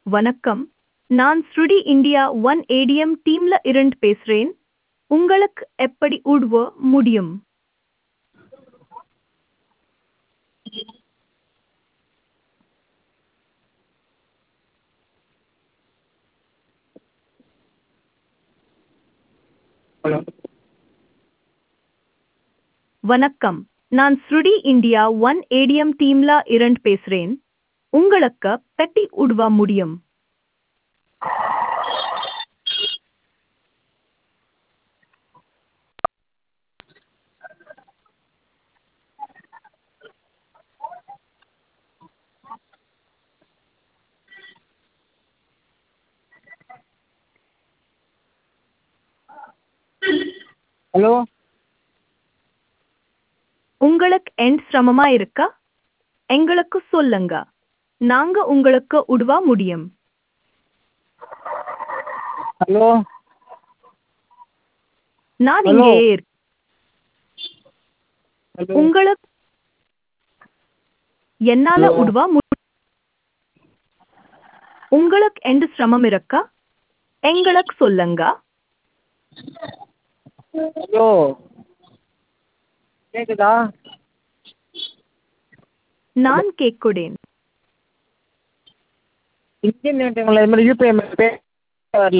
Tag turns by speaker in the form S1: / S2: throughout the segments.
S1: வணக்கம். நான் ஸ்ருடி India one ATM டீம்ல இருந்து பேசுறேன். உங்களுக்கு எப்படி உதவ முடியும்?
S2: ஹலோ.
S1: வணக்கம். நான் ஸ்ருடி இந்தியா ஒன் ஏடிஎம் டீம்ல இருந்து பேசுறேன். உங்களுக்கு எப்படி உதவ முடியும்?
S2: ஹலோ.
S1: உங்களுக்கு எந்த சிரமமா இருக்கா? எங்களுக்கு சொல்லுங்க. நாங்க உங்களுக்கு உதவ முடியும்.
S2: ஹலோ.
S1: நான்
S2: ஹலோ.
S1: இங்கேயே இருக்கேன்.
S2: ஹலோ.
S1: உங்களுக்கு என்னால
S2: ஹலோ.
S1: உதவ முடியும். உங்களுக்கு எந்த சிரமம் இருக்கா? எங்களுக்கு சொல்லுங்க.
S2: ஹலோ. கேக்குதா?
S1: நான் கேட்குறேன்.
S2: இந்தியன் ஏடிஎம்ல இது மாதிரி யூபிஐ பே வரல.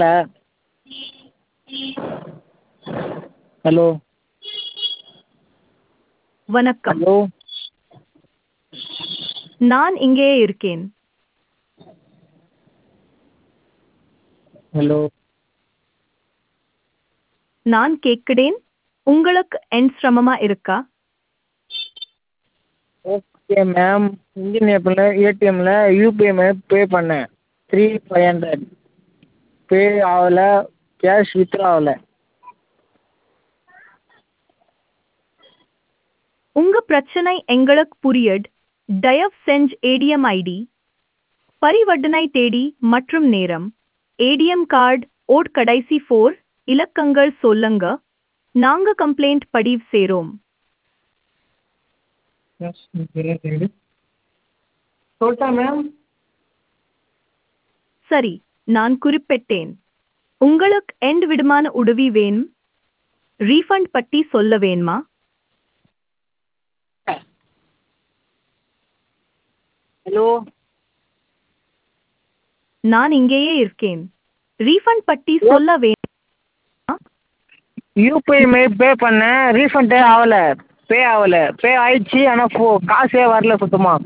S2: ஹலோ.
S1: வணக்கம்.
S2: ஹலோ.
S1: நான் இங்கேயே இருக்கேன்.
S2: ஹலோ.
S1: நான் கேட்கிறேன். உங்களுக்கு எந்த சிரமமா இருக்கா?
S2: Okay ma'am. இந்தியன் ஏடிஎம்ல யூபிஐ பே பண்ணேன் 3500. பே ஆகல. கேஷ் வித்ட்ரா ஆகல.
S1: உங்க பிரச்சனை எங்களுக்கு புரியுது. தயவு செஞ்சு ஏடிஎம் ஐடி, பரிவர்த்தனை தேதி மற்றும் நேரம், ஏடிஎம் கார்டு ஓட் கடைசி 4 இலக்கங்கள் சொல்லுங்க. நாங்க கம்ப்ளைண்ட் பதிவு செய்றோம்.
S2: சொல்லிட்டா மேம்.
S1: சரி, நான் குறிப்பிட்டேன். உங்களுக்கு எந்த விதமான உதவி வேணும்? ரீஃபண்ட் பற்றி சொல்ல வேணுமா?
S2: ஹலோ.
S1: நான் இங்கேயே இருக்கேன். ரீஃபண்ட் பற்றி சொல்ல வேணுமா?
S2: யூபிஐ பே பண்ணேன். ரீஃபண்டே ஆகல. பே ஆயிடுச்சு. ஆனால் காசே வரல சுத்தமாக.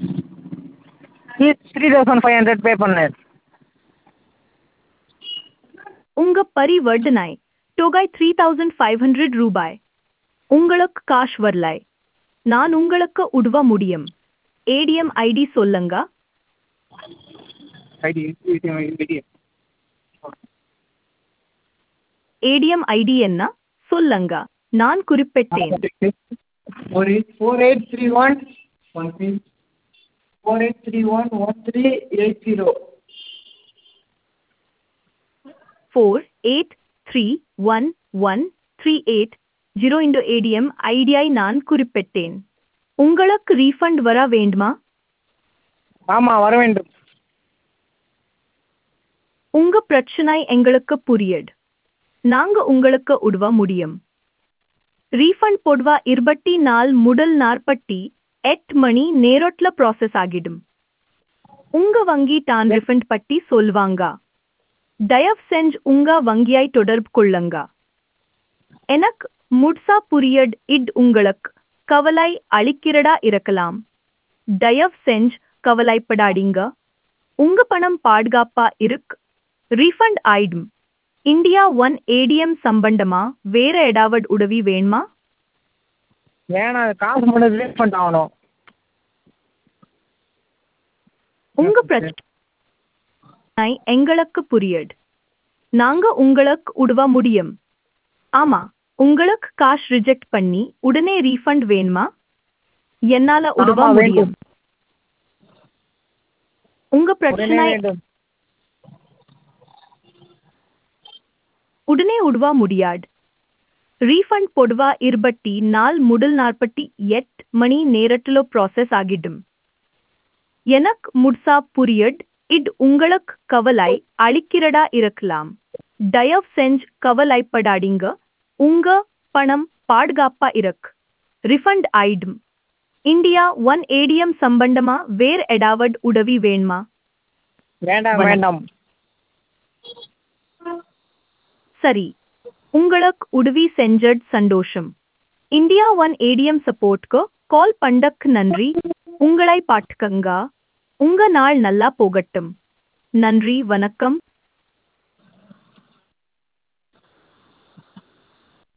S2: 3500 பே பண்ணேன்.
S1: உங்க பரிவர்த்தனை தொகை 3500 ரூபாய். உங்களுக்கு காசு வரலை. நான் உங்களுக்கு உதவ முடியும். ஏடிஎம் ஐடி சொல்லுங்க. ஏடிஎம் ஐடி என்ன? சொல்லுங்க. நான் குறிப்பிட்டேன்.
S2: 48311380.
S1: 48311380 இந்த ஏடிஎம் ஐடியை நான் குறிப்பிட்டேன். உங்களுக்கு ரீஃபண்ட் வர வேண்டுமா?
S2: ஆமாம், வர வேண்டும்.
S1: உங்க பிரச்சனை எங்களுக்கு புரியுது. நாங்க உங்களுக்கு உதவ முடியும். ரீஃபண்ட் பொதுவா 24 முதல் 48 மணி நேரத்துல ப்ராசஸ் ஆகிடும். உங்க வங்கி தான் ரீஃபண்ட் பற்றி சொல்வாங்க. தயவு செஞ்சு உங்க வங்கியை தொடர்பு கொள்ளுங்க. எனக்கு முழுசா புரியுது. இது உங்களுக்கு கவலை அளிக்கிறதா இருக்கலாம். தயவு செஞ்சு கவலைப்படாதீங்க. உங்க பணம் பாதுகாப்பா இருக்கு. ரீஃபண்ட் ஆயிடும். இந்தியா ஒன் ஏடிஎம் சம்பந்தமா வேற ஏதாவது உதவி வேணுமா?
S2: வேணாம், காசு மட்டும் ரீஃபண்ட் ஆகணும்.
S1: உங்க பிரச்சனை எங்களுக்கு புரியுது. நாங்க உங்களுக்கு உதவ முடியும். ஆமா, உங்களுக்கு காசு ரிஜெக்ட் பண்ணி உடனே ரீஃபண்ட் வேணுமா? என்னால உதவ
S2: ஆமாம்,
S1: முடியும்.
S2: வேண்டும்.
S1: உங்க
S2: உடனே
S1: பிரச்சனை
S2: வேண்டும்.
S1: உடனே உதவ முடியாது. ரீஃபண்ட் பொதுவா 24 முதல் 48 மணி நேரத்துல ப்ராசஸ் ஆகிடும். எனக்கு முழுசா புரியுது. இது உங்களுக்கு கவலை அளிக்கிறதா இருக்கலாம். தயவு செஞ்சு கவலைப்படாதீங்க. உங்க பணம் பாதுகாப்பா இருக்கு. ரிஃபண்ட் ஆயிடும். இந்தியா ஒன் ஏடிஎம் சம்பந்தமா வேற ஏதாவது உதவி வேணுமா?
S2: வேண்டாம்
S1: வணக்கம்.
S2: வேண்டாம்.
S1: சரி, உங்களுக்கு உதவி செஞ்சது சந்தோஷம். இந்தியா ஒன் ஏடிஎம் சப்போர்ட்க்கு கால் பண்ணக்கு நன்றி. உங்களை பாட்டுக்கங்க. உங்க நாள் நல்லா போகட்டும். நன்றி, வணக்கம்.